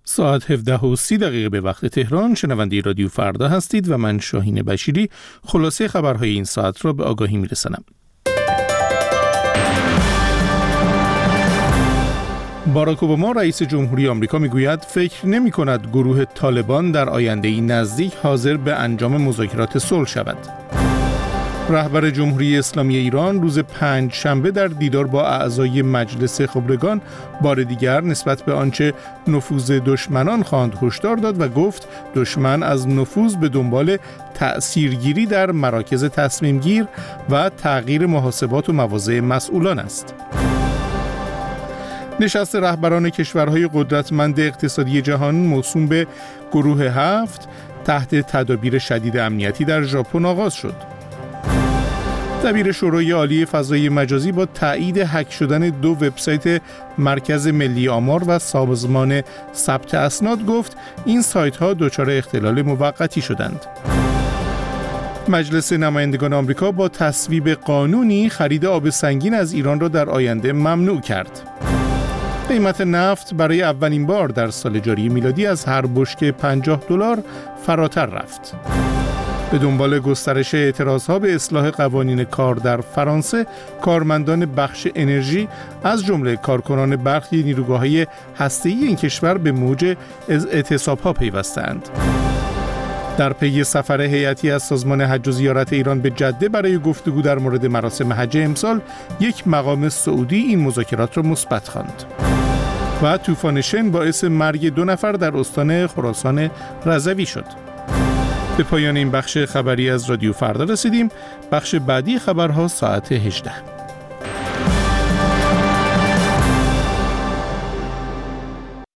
ساعت 17:30 به وقت تهران شنونده رادیو فردا هستید و من شاهین بشیری خلاصه خبرهای این ساعت را به آگاهی میرسانم. باراک اوباما رئیس جمهوری آمریکا میگوید فکر نمی‌کند گروه طالبان در آینده‌ای نزدیک حاضر به انجام مذاکرات صلح شود. رهبر جمهوری اسلامی ایران روز پنجشنبه در دیدار با اعضای مجلس خبرگان بار دیگر نسبت به آنچه نفوذ دشمنان خواند هشدار داد و گفت دشمن از نفوذ به دنبال تأثیرگیری در مراکز تصمیم گیر و تغییر محاسبات و مواضع مسئولان است. نشست رهبران کشورهای قدرتمند اقتصادی جهان موسوم به گروه 7 تحت تدابیر شدید امنیتی در ژاپن آغاز شد. دبیر شورای عالی فضای مجازی با تایید هک شدن 2 وبسایت مرکز ملی آمار و سازمان ثبت اسناد گفت این سایت‌ها دچار اختلال موقتی شدند. مجلس نمایندگان آمریکا با تصویب قانونی خرید آب سنگین از ایران را در آینده ممنوع کرد. قیمت نفت برای اولین بار در سال جاری میلادی از هر بشکه $50 فراتر رفت. به دنبال گسترش اعتراضها به اصلاح قوانین کار در فرانسه، کارمندان بخش انرژی از جمله کارکنان برخی نیروگاه‌های هسته‌ای این کشور به موج اعتصاب‌ها پیوستند. در پی سفر هیئتی از سازمان حج و زیارت ایران به جده برای گفتگو در مورد مراسم حج امسال، یک مقام سعودی این مذاکرات را مثبت خواند. و طوفان شن باعث مرگ 2 نفر در استان خراسان رضوی شد. به پایان این بخش خبری از رادیو فردا رسیدیم. بخش بعدی خبرها ساعت 18.